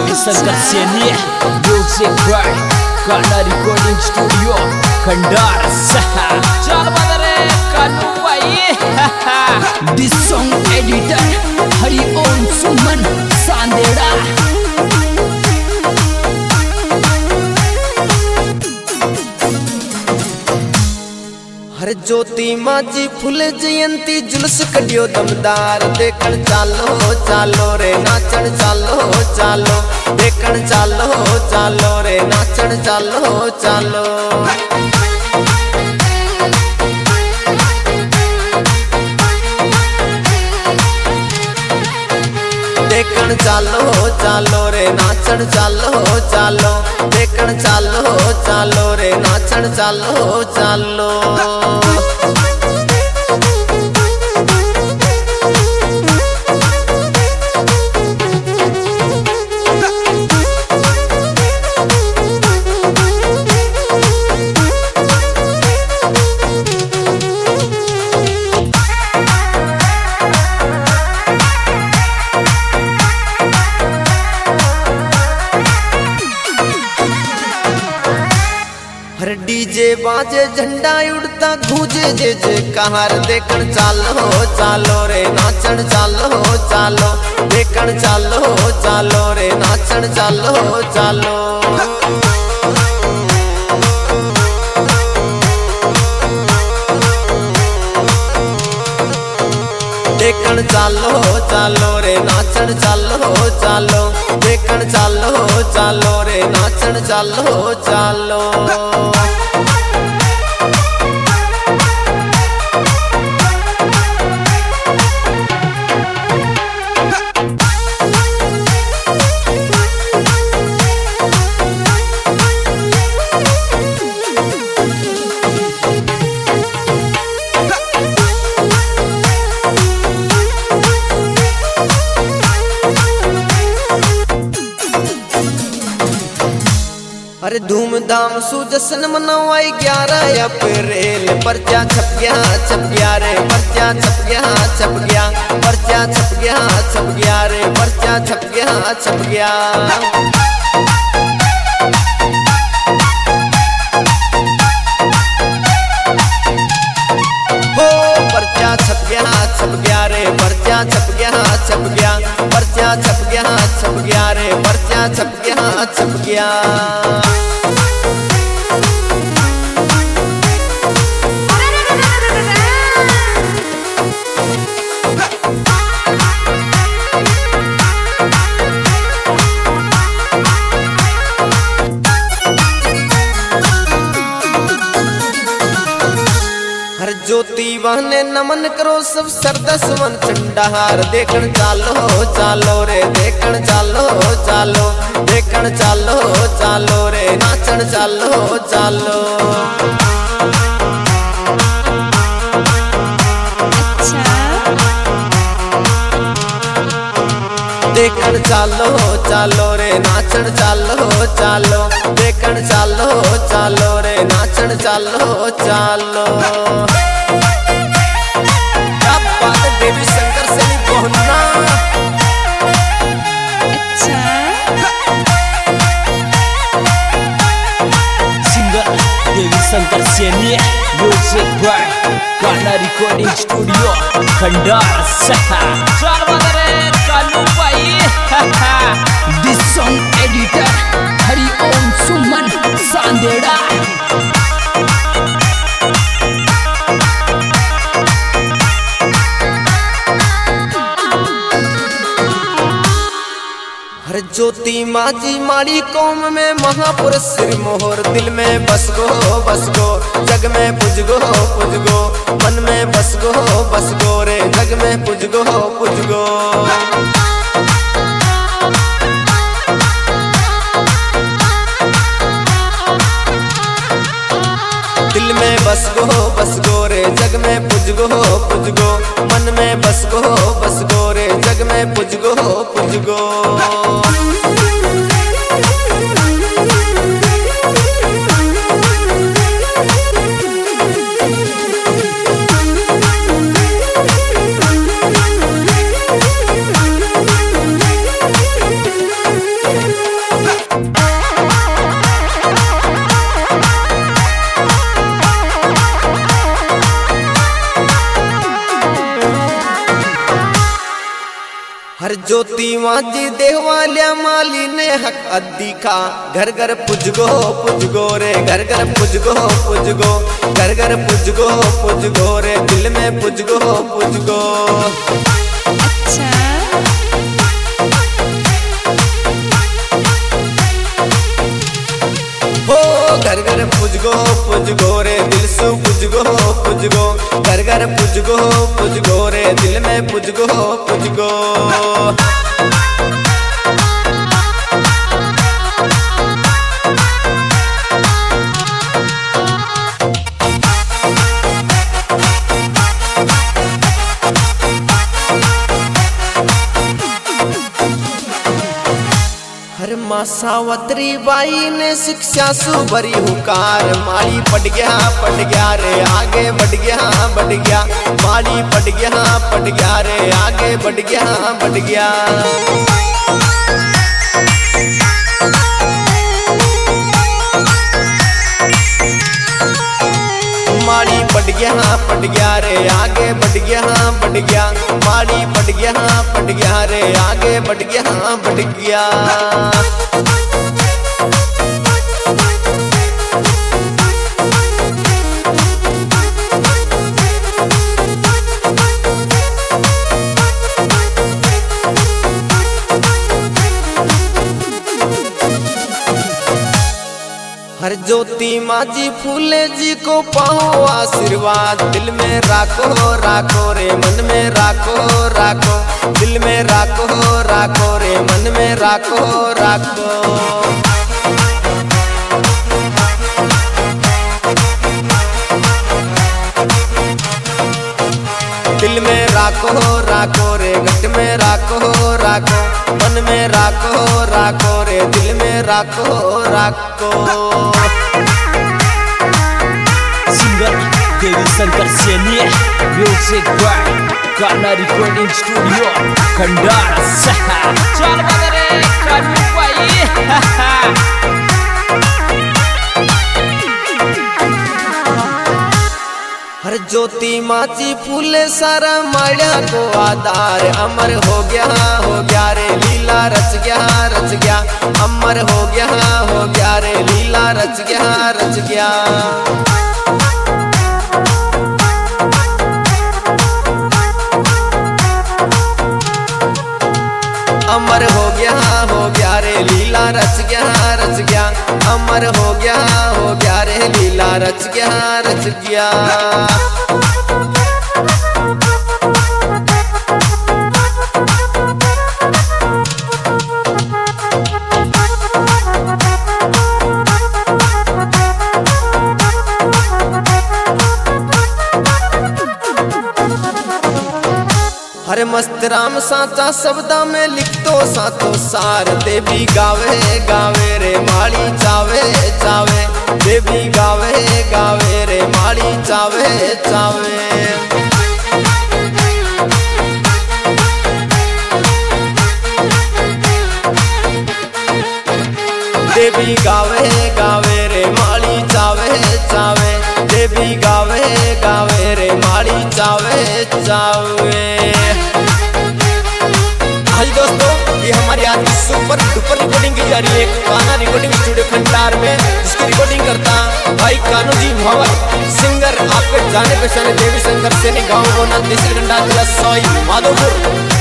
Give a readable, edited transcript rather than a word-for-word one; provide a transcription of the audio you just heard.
Ravishankar Saini music by Kanha recording studio Khandar चल बदरे कानू भाई this song editor Hariom Suman Sandera. हर ज्योति माझी फुल जयंती जुलूस कडियो दमदार देखण चालो चालो रे नाचण चालो चालो देखण चालो चालो रे नाचण चालो चालो। देखण चालो चालो रे नाचण चालो चालो देखण चालो चालो रे नाचण चालो चालो। हर डीजे बाजे झंडा उड़ता गूंजे जे जे कहार देखण चालो चालो रे नाचण चालो चालो देखण चालो चालो रे नाचण चालो चालो। देखण चालो चालो रे नाचण चालो चालो देखण चालो चालो रे नाचण चालो चालो। अरे धूमधाम सु जश्न मनावाई 11 अप्रैल पर्चा छप गया रे पर्चा छप गया पर्चा छप गया रे पर्चा छप गया। हो पर्चा छप गया रे पर्चा छप गया पर्चा छप गया रे पर्चा छप गया। हर ज्योति बहने नमन करो सब सरदा सुमन चंडाहार देखण चालो चालो रे देखण चालो चालो देखण चालो चालो रे नाचण चालो चालो। देखण चालो चालो रे नाचण चालो चालो देखण चालो चालो रे नाचण चालो चालो। क्या बात है देवी शंकर सैनी बोलना। Singer Devi Shankar Saini music by Kanha recording studio Khandar चल बदरे कानू भाई this song editor Hariom Suman Sandera. हर ज्योति माझी माड़ी कौम में महापुरुष सिर मोहर दिल में बस गो जग में पुज गो मन में बस गो रे जग में पुज गो। दिल में बस गो रे जग में पुज गो मन में बस गो रे जग में पुज गो। हर ज्योति माजी देवाल्या माली ने हक अद्दी का घर घर पुजगो रे घर घर पुजगो घर घर पुजगो रे दिल में पुजगो अच्छा हो घर घर पुजगो रे दिल सु पुजगो घर घर पुजगो रे दिल में पुजगो हर माँ सावत्री बाई ने शिक्षा सुभरी हुकार माली पट गया रे आगे बढ़ गया माली पट गया रे आगे बढ़ गया माली पट गया रे आगे बढ़ गया माली पट गया रे आगे बढ़ गया हर ज्योति माजी फूले जी को पाओ आशीर्वाद दिल में राखो रे मन में राखो दिल में राखो रे मन में राखो दिल में राखो रे घट में राखो मन में राखो रे दिल में राखो singer Devi Shankar Saini music by गाना रिकॉर्डिंग स्टूडियो खंडार चल बदरे कानू भाई हर ज्योति माची फूले सारा माया को आधार अमर हो गया रे लीला रच गया अमर हो गया रे लीला रच गया अमर हो गया रे लीला रच गया अमर हो गया रे लीला रच गया हरे मस्त राम साचा शब्दा में लिख तो सातो सार देवी गावे रे माली चावे देवी गावे रे माली चावे देवी गावे रे माली चावे देवी गावे रे माली चावे हाय दोस्तों, ये हमारी आज की सुपर डुपर रिकॉर्डिंग की जा रही है गाना रिकॉर्डिंग स्टूडियो खंडार में, जिसकी रिकॉर्डिंग करता भाई कानू जी भंवर। सिंगर आपके जाने पहचाने देवी शंकर सैनी, गाँव गोना, तहसील खंडार, जिला सवाई माधोपुर।